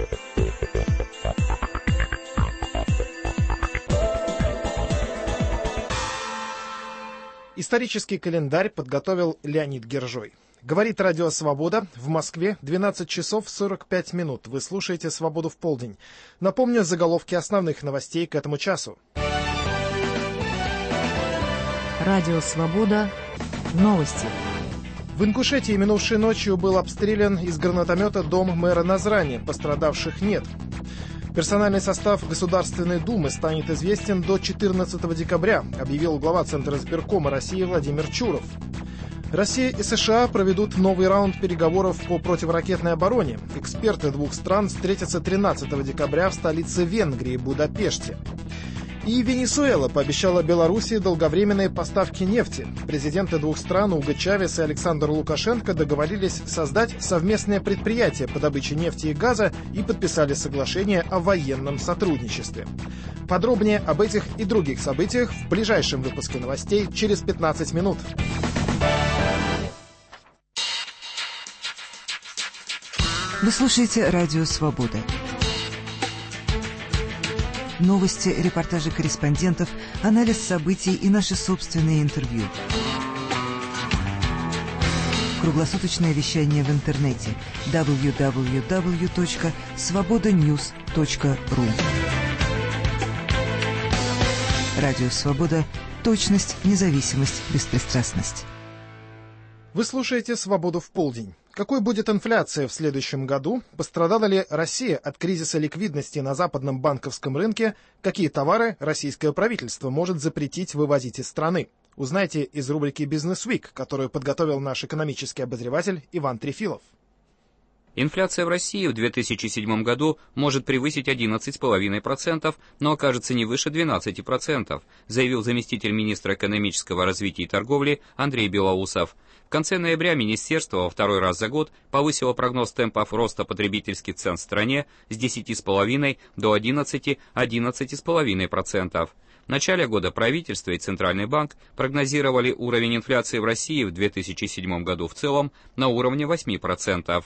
Исторический календарь подготовил Леонид Гержой. Говорит Радио Свобода. В Москве двенадцать часов сорок пять минут. Вы слушаете «Свободу в полдень». Напомню заголовки основных новостей к этому часу. Радио Свобода. Новости. В Ингушетии минувшей ночью был обстрелян из гранатомета дом мэра Назрани. Пострадавших нет. Персональный состав Государственной Думы станет известен до четырнадцатого декабря, объявил глава Центра избиркома России Владимир Чуров. Россия и США проведут новый раунд переговоров по противоракетной обороне. Эксперты двух стран встретятся тринадцатого декабря в столице Венгрии, Будапеште. И Венесуэла пообещала Беларуси долговременные поставки нефти. Президенты двух стран Уго Чавес и Александр Лукашенко договорились создать совместное предприятие по добыче нефти и газа и подписали соглашение о военном сотрудничестве. Подробнее об этих и других событиях в ближайшем выпуске новостей через пятнадцать минут. Вы слушаете «Радио Свобода». Новости, репортажи корреспондентов, анализ событий и наши собственные интервью. Круглосуточное вещание в интернете дабл ю дабл ю дабл ю точка свобода ньюс точка ру. Радио Свобода. Точность, независимость, беспристрастность. Вы слушаете «Свободу в полдень». Какой будет инфляция в следующем году? Пострадала ли Россия от кризиса ликвидности на западном банковском рынке? Какие товары российское правительство может запретить вывозить из страны? Узнайте из рубрики «Бизнес Week», которую подготовил наш экономический обозреватель Иван Трефилов. Инфляция в России в две тысячи седьмом году может превысить одиннадцать целых пять десятых процента, но окажется не выше двенадцати процентов, заявил заместитель министра экономического развития и торговли Андрей Белоусов. В конце ноября министерство во второй раз за год повысило прогноз темпов роста потребительских цен в стране с десяти целых пяти десятых до одиннадцати — одиннадцати целых пяти десятых процента. В начале года правительство и Центральный банк прогнозировали уровень инфляции в России в две тысячи седьмом году в целом на уровне восьми процентов.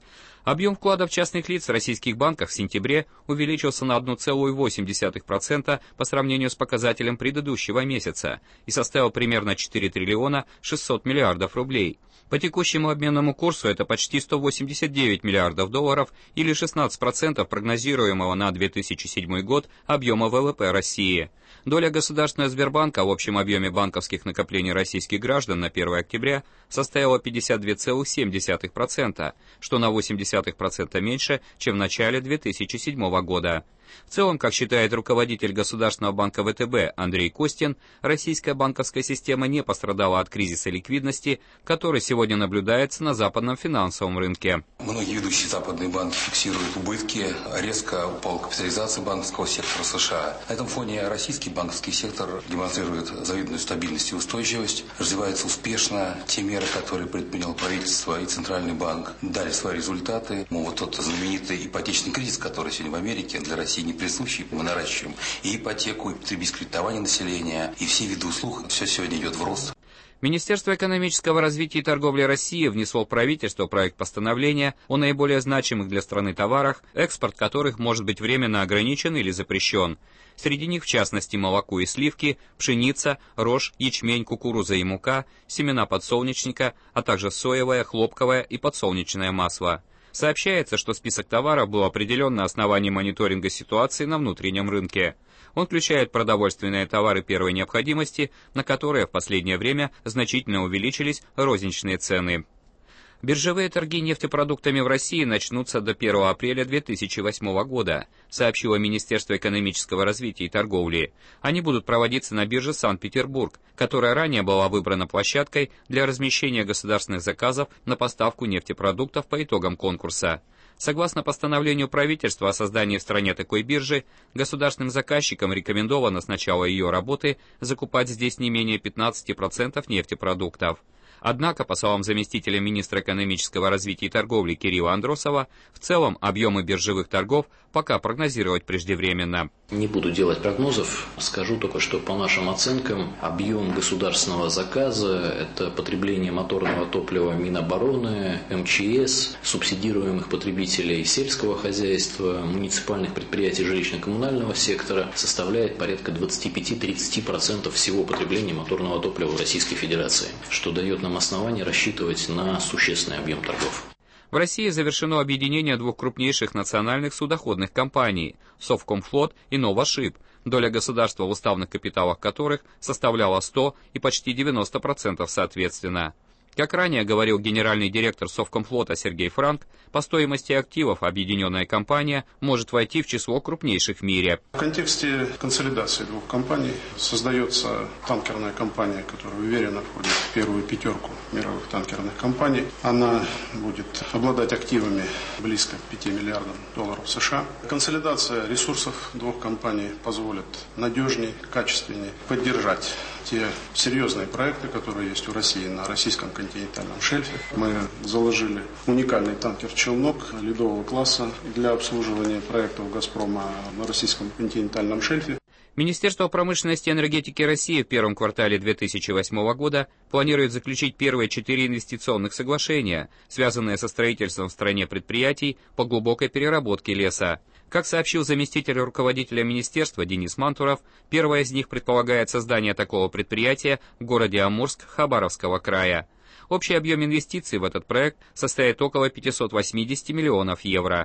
Объем вкладов частных лиц в российских банках в сентябре увеличился на одну целую восемь десятых процента по сравнению с показателем предыдущего месяца и составил примерно четыре триллиона шестьсот миллиардов рублей. По текущему обменному курсу это почти сто восемьдесят девять миллиардов долларов или шестнадцать процентов прогнозируемого на две тысячи седьмой год объема вэ вэ пэ России. Доля Государственного Сбербанка в общем объеме банковских накоплений российских граждан на первое октября составила пятьдесят два целых семь десятых процента, что на восемь десятых процента меньше, чем в начале две тысячи седьмого года. В целом, как считает руководитель Государственного банка вэ тэ бэ Андрей Костин, российская банковская система не пострадала от кризиса ликвидности, который сегодня наблюдается на западном финансовом рынке. Многие ведущие западные банки фиксируют убытки, резко упала капитализация банковского сектора США. На этом фоне российский банковский сектор демонстрирует завидную стабильность и устойчивость, развивается успешно. Те меры, которые предпринял правительство и Центральный банк, дали свои результаты. Ну, вот тот знаменитый ипотечный кризис, который сегодня в Америке для России не присущий, мы наращиваем и ипотеку, и потребительское кредитование населения, и все виды услуг, все сегодня идет в рост. Министерство экономического развития и торговли России внесло в правительство проект постановления о наиболее значимых для страны товарах, экспорт которых может быть временно ограничен или запрещен. Среди них, в частности, молоко и сливки, пшеница, рожь, ячмень, кукуруза и мука, семена подсолнечника, а также соевое, хлопковое и подсолнечное масло. Сообщается, что список товаров был определен на основании мониторинга ситуации на внутреннем рынке. Он включает продовольственные товары первой необходимости, на которые в последнее время значительно увеличились розничные цены. Биржевые торги нефтепродуктами в России начнутся до первого апреля две тысячи восьмого года, сообщило Министерство экономического развития и торговли. Они будут проводиться на бирже Санкт-Петербург, которая ранее была выбрана площадкой для размещения государственных заказов на поставку нефтепродуктов по итогам конкурса. Согласно постановлению правительства о создании в стране такой биржи, государственным заказчикам рекомендовано с начала ее работы закупать здесь не менее пятнадцати процентов нефтепродуктов. Однако, по словам заместителя министра экономического развития и торговли Кирилла Андросова, в целом объемы биржевых торгов пока прогнозировать преждевременно. Не буду делать прогнозов, скажу только, что по нашим оценкам объем государственного заказа – это потребление моторного топлива Минобороны, эм че эс, субсидируемых потребителей сельского хозяйства, муниципальных предприятий жилищно-коммунального сектора составляет порядка двадцать пять - тридцать процентов всего потребления моторного топлива в Российской Федерации, что дает нам основание рассчитывать на существенный объем торгов. В России завершено объединение двух крупнейших национальных судоходных компаний – Совкомфлот и Новошип, доля государства в уставных капиталах которых составляла сто и почти девяносто процентов соответственно. Как ранее говорил генеральный директор Совкомфлота Сергей Франк, по стоимости активов объединенная компания может войти в число крупнейших в мире. В контексте консолидации двух компаний создается танкерная компания, которая уверенно входит в первую пятерку мировых танкерных компаний. Она будет обладать активами близко к пяти миллиардам долларов США. Консолидация ресурсов двух компаний позволит надежнее, качественнее поддержать те серьезные проекты, которые есть у России на российском континентальном шельфе. Мы заложили уникальный танкер-челнок ледового класса для обслуживания проектов «Газпрома» на российском континентальном шельфе. Министерство промышленности и энергетики России в первом квартале две тысячи восьмого года планирует заключить первые четыре инвестиционных соглашения, связанные со строительством в стране предприятий по глубокой переработке леса. Как сообщил заместитель руководителя министерства Денис Мантуров, первое из них предполагает создание такого предприятия в городе Амурск Хабаровского края. Общий объем инвестиций в этот проект составит около пятисот восьмидесяти миллионов евро.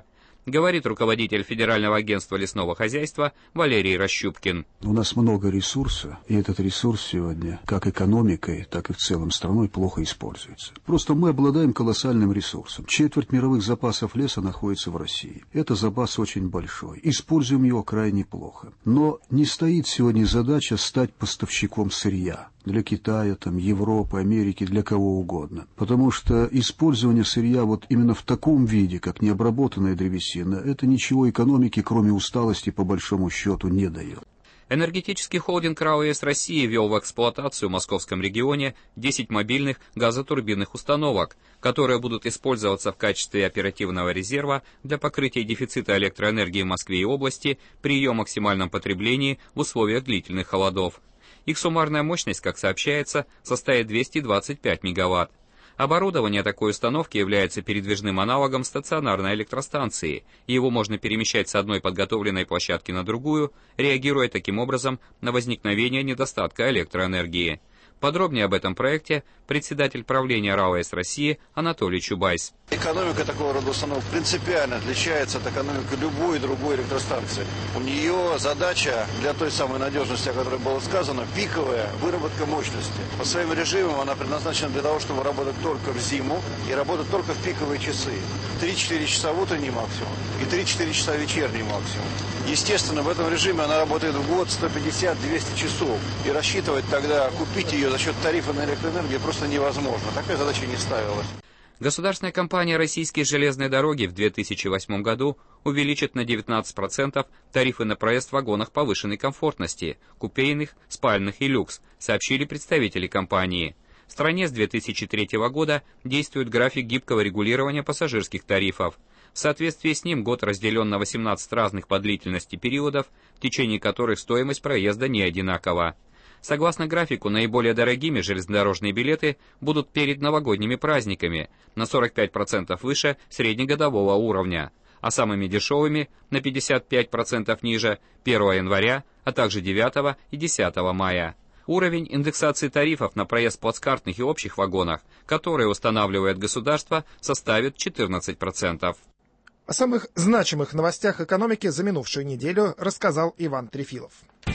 говорит руководитель Федерального агентства лесного хозяйства Валерий Рощупкин. У нас много ресурса, и этот ресурс сегодня, как экономикой, так и в целом страной, плохо используется. Просто мы обладаем колоссальным ресурсом. Четверть мировых запасов леса находится в России. Это запас очень большой. Используем его крайне плохо. Но не стоит сегодня задача стать поставщиком сырья для Китая, там, Европы, Америки, для кого угодно. Потому что использование сырья вот именно в таком виде, как необработанная древесина, это ничего экономике, кроме усталости, по большому счету, не дает. Энергетический холдинг РАО-ЭС России ввел в эксплуатацию в московском регионе десять мобильных газотурбинных установок, которые будут использоваться в качестве оперативного резерва для покрытия дефицита электроэнергии в Москве и области при ее максимальном потреблении в условиях длительных холодов. Их суммарная мощность, как сообщается, составит двести двадцать пять мегаватт. Оборудование такой установки является передвижным аналогом стационарной электростанции, и его можно перемещать с одной подготовленной площадки на другую, реагируя таким образом на возникновение недостатка электроэнергии. Подробнее об этом проекте председатель правления РАО-ЭС России Анатолий Чубайс. Экономика такого рода установок принципиально отличается от экономики любой другой электростанции. У нее задача для той самой надежности, о которой было сказано, пиковая выработка мощности. По своим режимам она предназначена для того, чтобы работать только в зиму и работать только в пиковые часы. три-четыре часа в утренний максимум и три-четыре часа вечерний максимум. Естественно, в этом режиме она работает в год сто пятьдесят - двести часов. И рассчитывать тогда, купить ее за счет тарифа на электроэнергию просто невозможно. Такая задача не ставилась. Государственная компания «Российские железные дороги» в две тысячи восьмом году увеличит на девятнадцать процентов тарифы на проезд в вагонах повышенной комфортности, купейных, спальных и люкс, сообщили представители компании. В стране с две тысячи третьего года действует график гибкого регулирования пассажирских тарифов. В соответствии с ним год разделен на восемнадцать разных по длительности периодов, в течение которых стоимость проезда не одинакова. Согласно графику, наиболее дорогими железнодорожные билеты будут перед новогодними праздниками, на сорок пять процентов выше среднегодового уровня, а самыми дешевыми на пятьдесят пять процентов ниже первого января, а также девятого и десятого мая. Уровень индексации тарифов на проезд в плацкартных и общих вагонах, которые устанавливает государство, составит четырнадцать процентов. О самых значимых новостях экономики за минувшую неделю рассказал Иван Трефилов.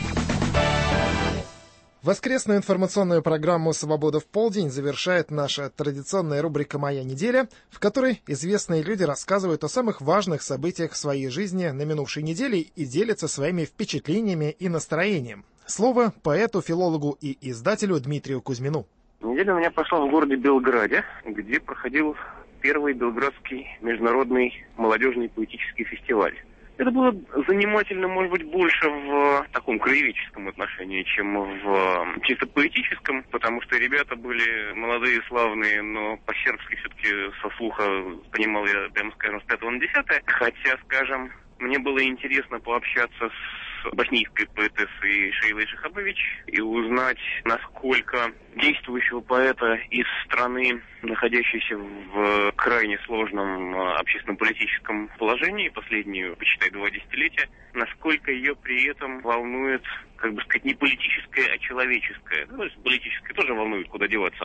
Воскресную информационную программу «Свобода в полдень» завершает наша традиционная рубрика «Моя неделя», в которой известные люди рассказывают о самых важных событиях в своей жизни на минувшей неделе и делятся своими впечатлениями и настроением. Слово поэту, филологу и издателю Дмитрию Кузьмину. Неделя у меня прошла в городе Белграде, где проходил первый Белградский международный молодежный поэтический фестиваль. Это было занимательно, может быть, больше в таком краеведческом отношении, чем в чисто поэтическом, потому что ребята были молодые, славные, но по-сербски все-таки со слуха понимал я, прямо скажем, с пятого на десятое. Хотя, скажем, мне было интересно пообщаться с боснийской поэтессой Шейлой Шихабович и узнать, насколько действующего поэта из страны, находящейся в крайне сложном общественно-политическом положении последние, почитай, два десятилетия, насколько ее при этом волнует, как бы сказать, не политическое, а человеческое. Ну, то есть политическое тоже волнует, куда деваться,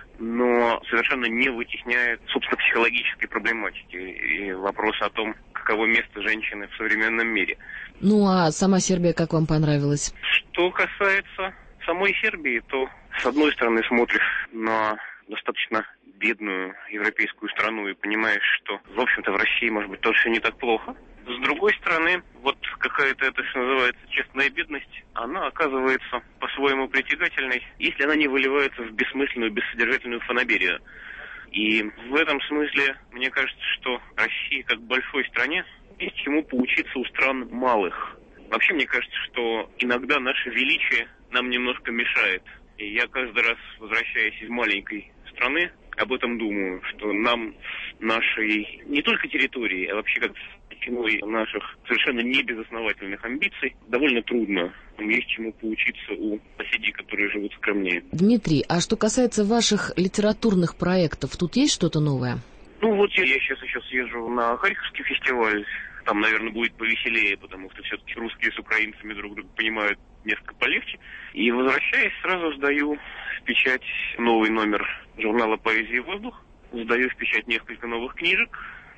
но совершенно не вытесняет, собственно, психологической проблематики и вопроса о том, каково место женщины в современном мире. Ну, а сама Сербия как вам понравилась? Что касается самой Сербии, то, с одной стороны, смотришь на достаточно бедную европейскую страну и понимаешь, что, в общем-то, в России, может быть, тоже все не так плохо. С другой стороны, вот какая-то, это что называется, честная бедность, она оказывается по-своему притягательной, если она не выливается в бессмысленную, бессодержательную фанаберию. И в этом смысле, мне кажется, что России, как большой стране, есть чему поучиться у стран малых. Вообще, мне кажется, что иногда наше величие нам немножко мешает. И я каждый раз, возвращаясь из маленькой страны, об этом думаю, что нам нашей не только территории, а вообще как ценой наших совершенно небезосновательных амбиций довольно трудно. Есть чему поучиться у соседей, которые живут скромнее. Дмитрий, а что касается ваших литературных проектов, тут есть что-то новое? Ну вот я сейчас еще съезжу на Харьковский фестиваль. Там, наверное, будет повеселее, потому что все-таки русские с украинцами друг друга понимают несколько полегче. И, возвращаясь, сразу сдаю в печать новый номер журнала «Поэзия и воздух». Сдаю в печать несколько новых книжек.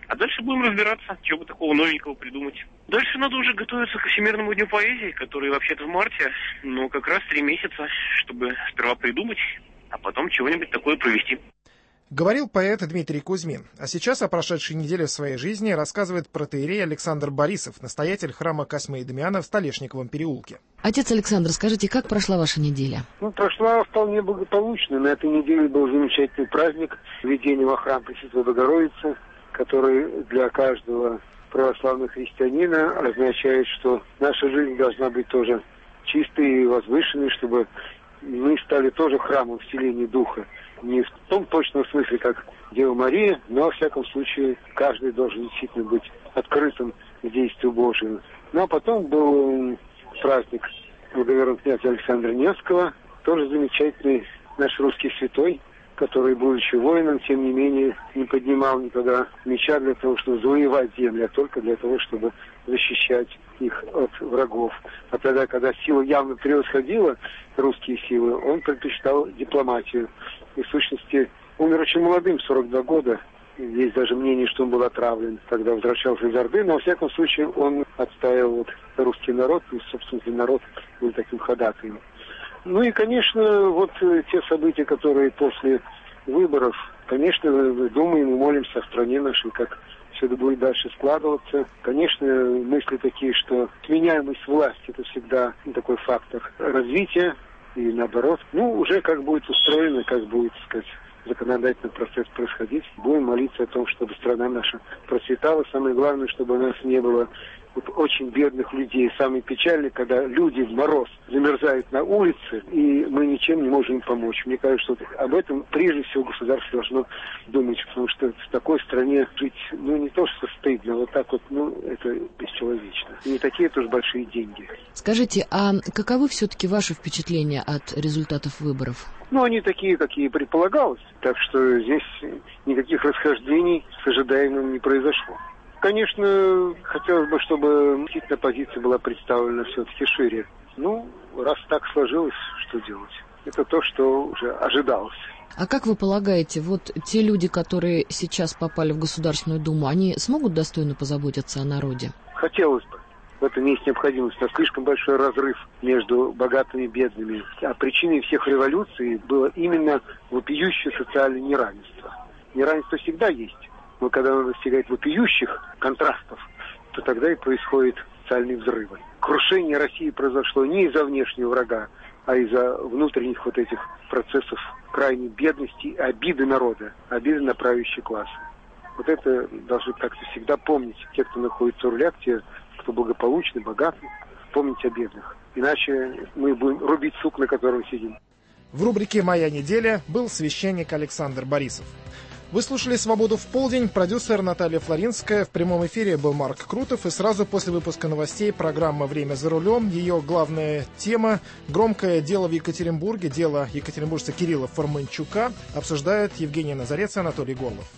А дальше будем разбираться, чего бы такого новенького придумать. Дальше надо уже готовиться к Всемирному дню поэзии, который вообще-то в марте, но как раз три месяца, чтобы сперва придумать, а потом чего-нибудь такое провести. Говорил поэт Дмитрий Кузьмин. А сейчас о прошедшей неделе в своей жизни рассказывает протоиерей Александр Борисов, настоятель храма Косьмы и Дамиана в Столешниковом переулке. Отец Александр, скажите, как прошла ваша неделя? Ну, прошла вполне благополучно. На этой неделе был замечательный праздник введения во храм Пресвятой Богородицы, который для каждого православного христианина означает, что наша жизнь должна быть тоже чистой и возвышенной, чтобы мы стали тоже храмом вселения Духа. Не в том точном смысле, как Дева Мария, но, во всяком случае, каждый должен действительно быть открытым к действию Божьему. Ну, а потом был праздник благоверного князя Александра Невского, тоже замечательный наш русский святой, который, будучи воином, тем не менее, не поднимал никогда меча для того, чтобы завоевать землю, а только для того, чтобы защищать их от врагов. А тогда, когда сила явно превосходила русские силы, он предпочитал дипломатию. И, в сущности, умер очень молодым, сорок два года. Есть даже мнение, что он был отравлен, когда возвращался из Орды. Но, во всяком случае, он отстаивал вот русский народ, и, собственно, народ был таким ходатаем. Ну и, конечно, вот те события, которые после выборов, конечно, мы думаем и молимся о стране нашей, как все это будет дальше складываться. Конечно, мысли такие, что сменяемость власти – это всегда такой фактор развития, и наоборот. Ну, уже как будет устроено, как будет, так сказать, законодательный процесс происходить. Будем молиться о том, чтобы страна наша процветала. Самое главное, чтобы у нас не было вот очень бедных людей. Самое печальное, когда люди в мороз замерзают на улице, и мы ничем не можем им помочь. Мне кажется, что об этом прежде всего государство должно думать, потому что в такой стране жить, ну, не то что стыдно, вот так вот, ну, это бесчеловечно. И не такие тоже большие деньги. Скажите, а каковы все-таки ваши впечатления от результатов выборов? Ну, они такие, какие предполагалось, так что здесь никаких расхождений с ожидаемым не произошло. Конечно, хотелось бы, чтобы действительно позиция была представлена все-таки шире. Ну, раз так сложилось, что делать? Это то, что уже ожидалось. А как вы полагаете, вот те люди, которые сейчас попали в Государственную Думу, они смогут достойно позаботиться о народе? Хотелось бы. В этом есть необходимость. Но слишком большой разрыв между богатыми и бедными. А причиной всех революций было именно вопиющее социальное неравенство. Неравенство всегда есть. Но когда оно достигает вопиющих контрастов, то тогда и происходят социальные взрывы. Крушение России произошло не из-за внешнего врага, а из-за внутренних вот этих процессов крайней бедности, обиды народа, обиды на правящий класс. Вот это должны как-то всегда помнить те, кто находится у руля, те, кто благополучный, богатый, помнить о бедных. Иначе мы будем рубить сук, на котором сидим. В рубрике «Моя неделя» был священник Александр Борисов. Вы слушали «Свободу в полдень», продюсер Наталья Флоринская, в прямом эфире был Марк Крутов, и сразу после выпуска новостей программа «Время за рулем». Ее главная тема – громкое дело в Екатеринбурге, дело екатеринбуржца Кирилла Форманчука, обсуждают Евгений Назарец и Анатолий Горлов.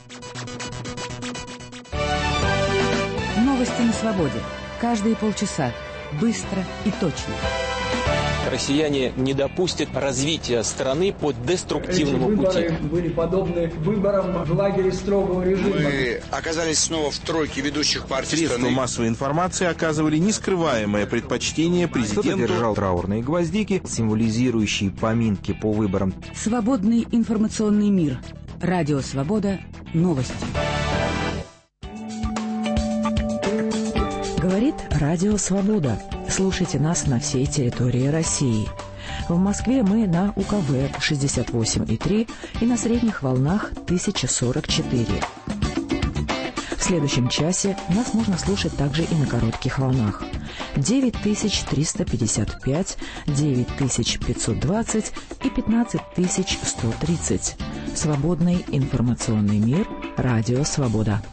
Новости на свободе. Каждые полчаса. Быстро и точно. Россияне не допустят развития страны по деструктивному Эти выборы пути. Были подобны выборам в лагере строгого режима. Мы оказались снова в тройке ведущих партий Средства страны. массовой информации оказывали нескрываемое предпочтение президенту. Кто-то держал траурные гвоздики, символизирующие поминки по выборам. Свободный информационный мир. Радио «Свобода». Новости. Говорит Радио «Свобода». Слушайте нас на всей территории России. В Москве мы на УКВ шестьдесят восемь и три и на средних волнах тысяча сорок четыре. В следующем часе нас можно слушать также и на коротких волнах. девять тысяч триста пятьдесят пять, девять тысяч пятьсот двадцать и пятнадцать тысяч сто тридцать. Свободный информационный мир. Радио «Свобода».